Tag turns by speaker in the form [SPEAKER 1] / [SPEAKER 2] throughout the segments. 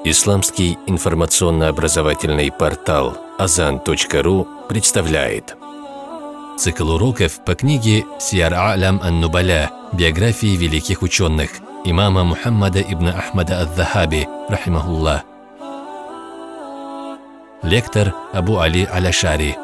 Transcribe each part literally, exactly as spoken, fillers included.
[SPEAKER 1] Исламский информационно-образовательный портал азан точка ру представляет цикл уроков по книге «Сияр А'лям ан-Нубаля. Биографии великих ученых» имама Мухаммада ибн Ахмада ад-Дахаби, рахимахуллах. Лектор Абу Али Аль-Ашари.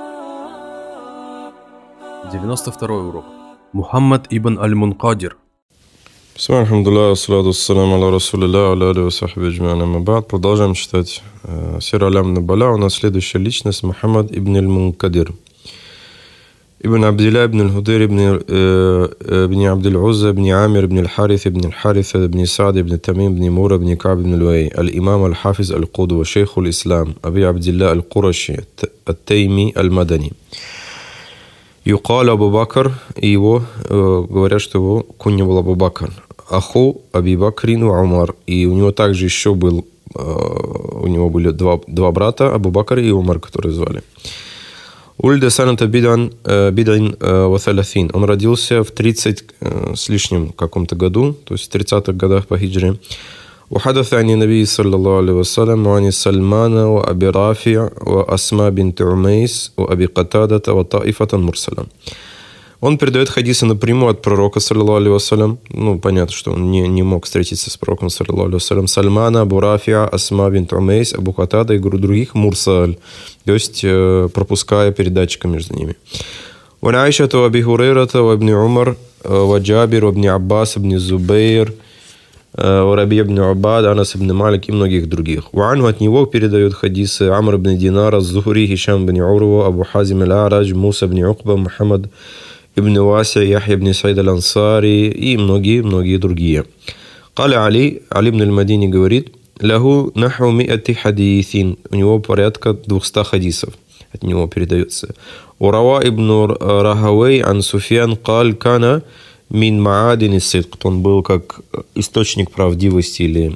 [SPEAKER 2] девяносто второй урок. Мухаммад ибн Аль-Мункадир.
[SPEAKER 3] Бисмилlah, алхамдулилlah, ассалату ассаламу аля расулилля, аля алейхи ва сахби аджма'ин, амма ба'д. Продолжаем читать Сир А'лям ан-Нубаля. У нас следующая личность Мухаммад ибн Аль-Мункадир. ابن عبد الله بن الهدير بن ابن عبد العزى بن عامر بن الحارث بن الحارثة بن سعد بن تميم بن مرة بن كعب بن لؤي الإمام الحافظ القدوة شيخ الإسلام أبي عبد الله القرشي التيمي المدني. يقال أبو بكر его говорят, что его кунья был Абу Бакр. Аху Аби Бакрин ва Умар. И у него также еще был, у него были два, два брата, Абу Бакр и Умар, которые звали. Ульда саната бид'ан бид'ин ва саласин. Он родился в тридцать с лишним каком-то году, то есть в тридцатых годах по хиджре. وحدث عن النبي صلى الله عليه وسلم وعن سلمان وأبي رافع وأسماء بنت عميس وأبي قتادة وطائفة مرسلة. Он передает хадисы напрямую от пророка, саллаллаху алейхи вассалям. Ну, понятно, что он не, не мог встретиться с пророком, саллаллаху алейхи вассалям. Сальмана, Абу Рафия, Асма бинт Умейс, Абу Катада и других мурсаль. То есть, пропуская передатчика между ними. Ван Айшата, Аби Хурейрата, Вабни Умар, Ваджабир, Вабни Аббас, Вабни Зубейр, Раби ибн Убад, Анас ибн Малик и многих других. Ва'анху от него передают хадисы Амр ибн Динара, Зухри, Хишам ибн Урва, Абу Хазим аль-Арадж, Муса ибн Укба, Мухаммад ибн Васи, Яхья ибн Саид аль-Ансари и многие-многие другие. Каля Али, Али ибн аль-Мадини говорит, «Лаху наху ми'ати хадисин». У него порядка двухсот хадисов от него передается. Урава ибн Рахавей ан Суфьян каль кана мин маадин сидк. Он был как источник правдивости или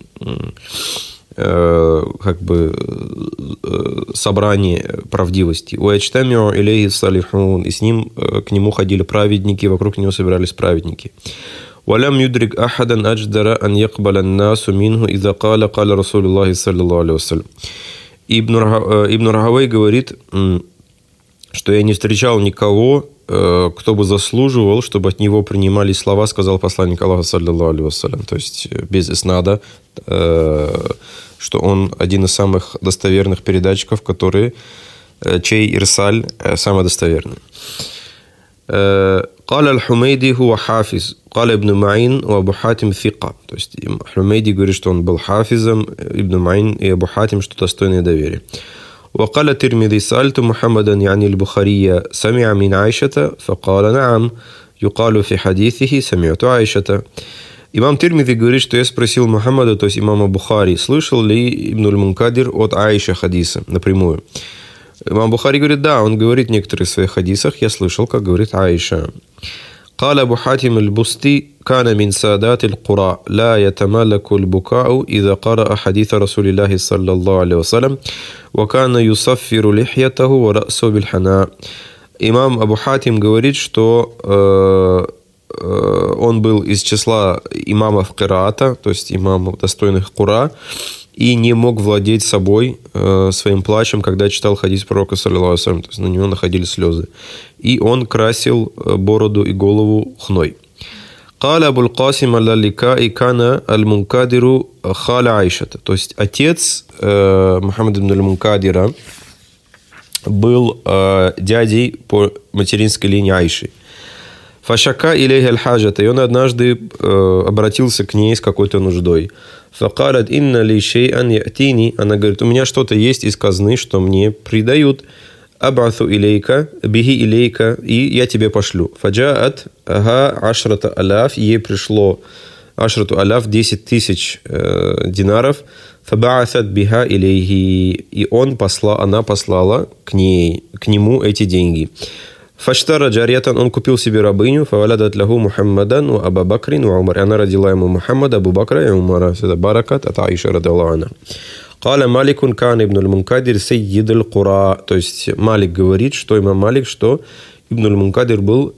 [SPEAKER 3] э, как бы э, собрание правдивости. Уэчтамиу илейхи салихун. И с ним, э, к нему ходили праведники, вокруг него собирались праведники. Валям юдрик ахадан адждара ан якбаля насу минху иза каля каля Расулуллахи саллаллаху алейхи вассалям. Ибн Рахавей говорит, что я не встречал никого, кто бы заслуживал, чтобы от него принимали слова, сказал посланник Аллаха, саллаллаху алейхи вассалям. То есть без иснада, что он один из самых достоверных передатчиков, которые, чей ирсаль самый достоверный. قال الحميدي هو حافظ قال ابن معين وابو حاتم ثقة. То есть Хумейди говорит, что он был хафизом, Ибн Маин и Абу Хатим, что достойное доверие. وقال الترمذي سألت محمدا يعني البخاري سمع من عائشة فقال نعم يقال في حديثه سمعت عائشة. Имам Тирмизи говорит, что я спросил Мухаммада, то есть имама Бухари, слышал ли Ибн аль-Мункадир от Аиши хадиса напрямую. Имам Бухари говорит, да, он говорит в некоторых своих хадисах, я слышал, как говорит Аиша. قال أبو حاتم البستي كان من سادات القراء لا يتمالك البكاء إذا قرأ حديث رسول الله صلى الله عليه وسلم وكان يصفر لحيته ورأسه بالحناء. Имам Абу Хатим говорит, что э, э, он был из числа имамов Кираата, то есть имамов достойных Кура, и не мог владеть собой, э, своим плачем, когда читал хадис пророка, саллаллаху алейхи вассалям, то есть на него находили слезы. И он красил бороду и голову хной. قال أبو القاسم اللالكائي كان المنكادر خال عائشة. То есть отец э, Мухаммада ибн аль-Мункадира был э, дядей по материнской линии Аиши. فشكا إليها الحاجة. И он однажды э, обратился к ней с какой-то нуждой. فقالت إن لي شيئا يأتيني. Она говорит, у меня что-то есть из казны, что мне придают. أبعث إليك به إليك. И я тебе пошлю. فجاءت ها عشرة ألاف. Ей пришло عشرة ألاف, десять тысяч э, динаров. فبعثت بها إليه. И он посла, она послала к ней, к нему эти деньги. فاشترى جارية. Он купил себе рабыню. فولدت له محمدا وأبا بكر وعمر. Она родила ему Мухаммада, Абу Бакра и Умара. Это баракат от Аиши радиаллаху анха. قال مالك كان ابن المنكدر سيد القراء. То есть Малик говорит, что имам Малик, что Ибн аль-Мункадир был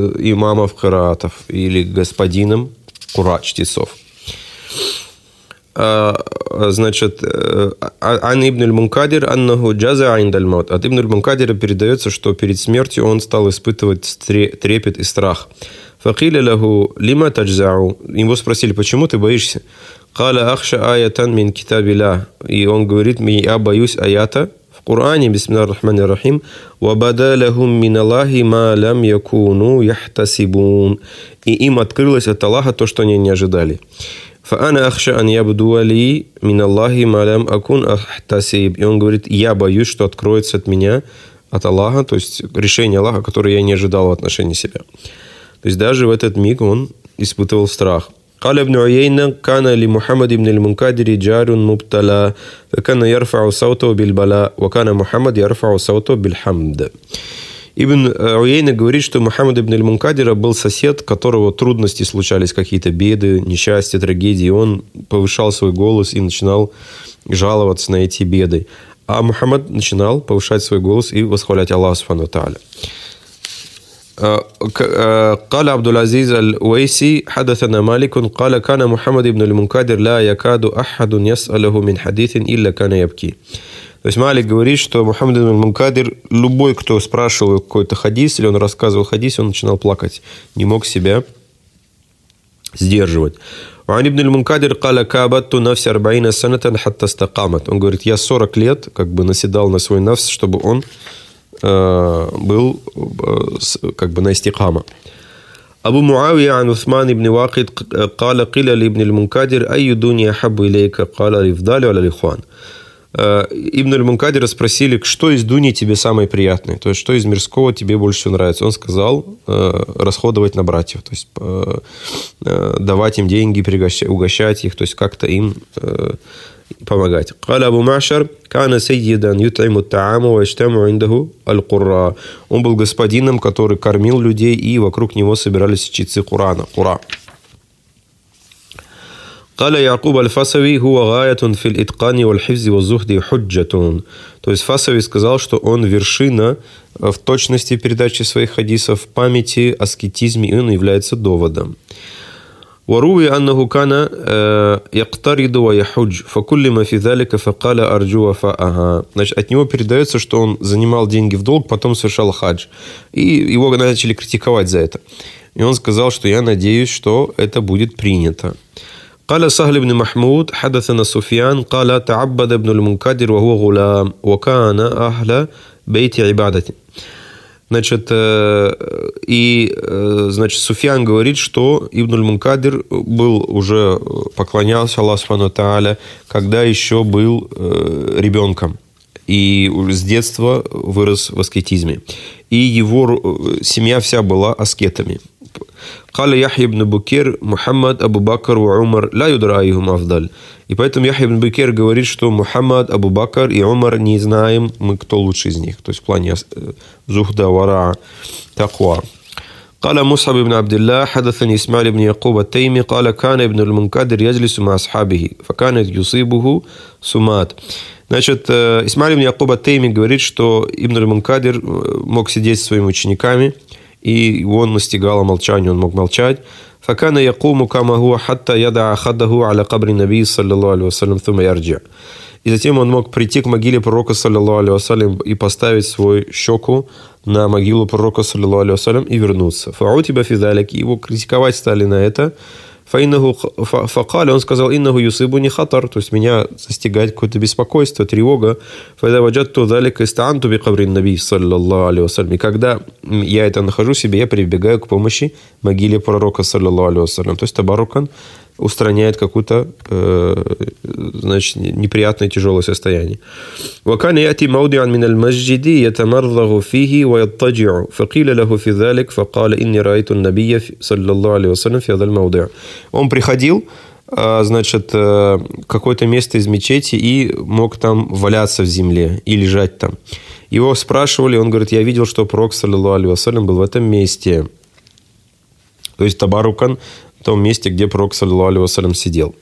[SPEAKER 3] имамом кираатов или господином кура, чтецов. значит, ан ибн аль-Мункадир аннаху джаза инда аль-маут. От ибн аль-Мункадира передается, что перед смертью он стал испытывать трепет и страх. Факиля лаху лима таджзау. Его спросили, почему ты боишься? Каля ахша аятан мин китабилlah. И он говорит, я боюсь аята в Коране, бисмиллахир рахманир рахим, ва бада лахум мин Аллахи ма лам якуну яхтасибун. И им открылось от Аллаха то, что они не ожидали. Фаана ахша ан ябду али мин Аллахи ма лам акун ахтасиб. И он говорит, я боюсь, что откроется от меня, от Аллаха, то есть решение Аллаха, которое я не ожидал в отношении себя. То есть даже в этот миг он испытывал страх. قال ابن عيينة كان لمحمد بن المنكدر جار مبتلى فكان يرفع صوته بالبلاء وكان محمد يرفع صوته بالحمد. Ибн Уейна говорит, что Мухаммад ибн аль-Мункадира был сосед, которого трудности случались, какие-то беды, несчастья, трагедии. Он повышал свой голос и начинал жаловаться на эти беды. А Мухаммад начинал повышать свой голос и восхвалять Аллаха субхану ва тааля. قال عبد العزيز الأويسي حدثنا مالك قال كان محمد بن المنكدر لا يكاد أحد يسأله من حديث إلا كان يبكي. То есть Малик говорит, что Мухаммад ибн аль-Мункадир, любой, кто спрашивал какой-то хадис, или он рассказывал хадис, он начинал плакать, не мог себя сдерживать. وعن ابن المنكدر قال كابدت نفسي أربعين سنة حتى استقامت. Он говорит, я сорок лет как бы наседал на свой нафс, чтобы он был как бы на истикама. Абу Муавия عن عثمان بن واقد قال قيل لابن المنكدر أي دنيا أحب إليك قال الإفضال على الإخوان. Ибн аль-Мункадира спросили, что из дуни тебе самое приятное, то есть что из мирского тебе больше всего нравится. Он сказал, расходовать на братьев, то есть давать им деньги, угощать их, то есть как-то им помогать. قال أبو معشر كان سيدا يطعم الطعام ويجتمع عنده القراء. Он был господином, который кормил людей, и вокруг него собирались чтецы Корана. Кура. قال يعقوب الفاسوي هو غاية في الإتقان والحفظ والزهد حجة. То есть Фасави сказал, что он вершина в точности передачи своих хадисов, в памяти, аскетизме, и он является доводом. وروي أنه كان يقترض ويحج فكلما في ذلك فقال أرجو وفاءها. Значит, от него передается, что он занимал деньги в долг, потом совершал хадж. И его начали критиковать за это. И он сказал, что я надеюсь, что это будет принято. قال سهل بن محمود حدثنا سفيان قال تعبد ابن المنكدر وهو غلام وكان أهل بيت عبادته. Значит, и, значит, Суфьян говорит, что Ибн аль-Мункадир был уже, поклонялся Аллаху субхану ва тааля, когда еще был ребенком. И с детства вырос в аскетизме. И его семья вся была аскетами. قال يحيى بن بكير محمد أبو بكر وعمر لا يدرى أيهم أفضل. И поэтому Яхья ибн Букейр говорит, что Мухаммад, Абу Бакр и Умар не знаем мы, кто лучше из них. То есть в плане зухда, вара, таква. قال مصعب بن عبد الله حدثني إسماعيل بن يعقوب التيمي قال كان ابن المنكدر يجلس مع أصحابه فكانت يصيبه سمات. Значит, Исмаиль ибн Якуб ат-Тейми говорит, что Ибн аль-Мункадир мог сидеть со своими учениками, и он настигало молчание, он мог молчать. فكان يقوم كما هو حتى يضع خده على قبر النبي صلى الله عليه وسلم ثم يرجع. И затем он мог прийти к могиле пророка саллаллаху алейхи вассалям и поставить свою щеку на могилу пророка саллаллаху алейхи вассалям и вернуться. فعوتب في ذلك. Его критиковать стали на это. Факаля, он сказал, иннаху юсибу не хатар, то есть меня застигает какое-то беспокойство, тревога. И когда я это нахожу себе, я прибегаю к помощи могиле пророка, саллаллаху алейхи вассалям. То есть табарукан устраняет какое-то, э, значит, неприятное, тяжелое состояние. وكان يأتي موضعا من المسجد يتمرغ فيه ويضطجع فقيل له في ذلك فقال إني رأيت النبي صلى الله عليه وسلم في هذا الموضع. Он приходил, значит, какое-то место из мечети и мог там валяться в земле и лежать там. Его спрашивали, он говорит, я видел, что пророк, саллаллаху алейхи вассалям, был в этом месте. То есть табарукан, в том месте, где пророк, саллаллаху алейхи вассалям, сидел.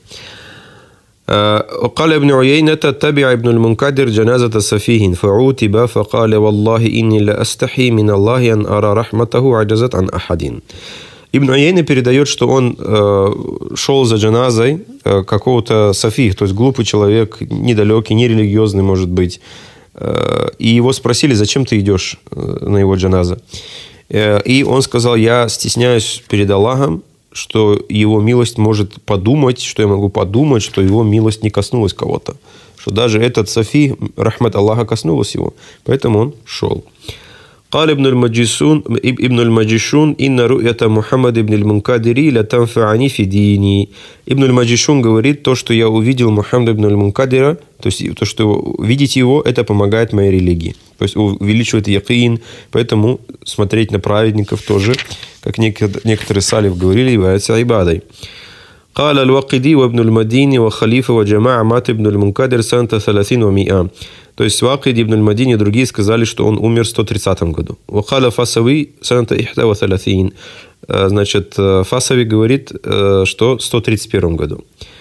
[SPEAKER 3] وقال ابن عيينة تبع ابن المنكدر جنازة سفيه فعوتب فقال والله إني لأستحي من الله أن أرى رحمته عجزت عن أحد. Ибн Уейна передает, что он э, шел за джаназой какого-то софи, то есть глупый человек, недалекий, нерелигиозный, может быть. И его спросили, зачем ты идешь на его джаназа. И он сказал, я стесняюсь перед Аллахом, что его милость может подумать, что я могу подумать, что его милость не коснулась кого-то. Что даже этот софи, рахмат Аллаха, коснулась его. Поэтому он шел. قال ابن المجشون ابن المجشون إن رؤية محمد ابن المنكدر لتنفعني في ديني. Ибн аль-Маджишун говорит, то, что я увидел Мухаммада ибн аль-Мункадира, то есть то, что видеть его, это помогает моей религии. То есть увеличивает якин, поэтому смотреть на праведников тоже, как некоторые салиф говорили, является ибадой. قال الواقدي وابن المديني وخليفة وجماعة مات ابن المنكدر سنة ثلاثين ومئة. То есть Вакид, Ибн аль-Мадини и другие сказали, что он умер в сто тридцатом году. وقال فاسوي سنة إحدى وثلاثين. Значит, Фасави говорит, что в сто тридцать первом году.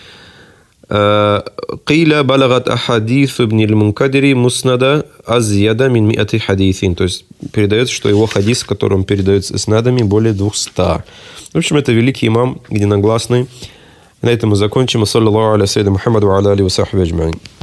[SPEAKER 3] قيل بلغت أحاديث ابن المنكدر مسند أزيد من مئة حديث. То есть передается, что его хадис, в котором передается с надами, более двухсот. В общем, это великий имам, единогласный. На этом мы закончим. Саллаллаху аля саййидина Мухаммаду ва аля алихи ва сахбихи аджмаин.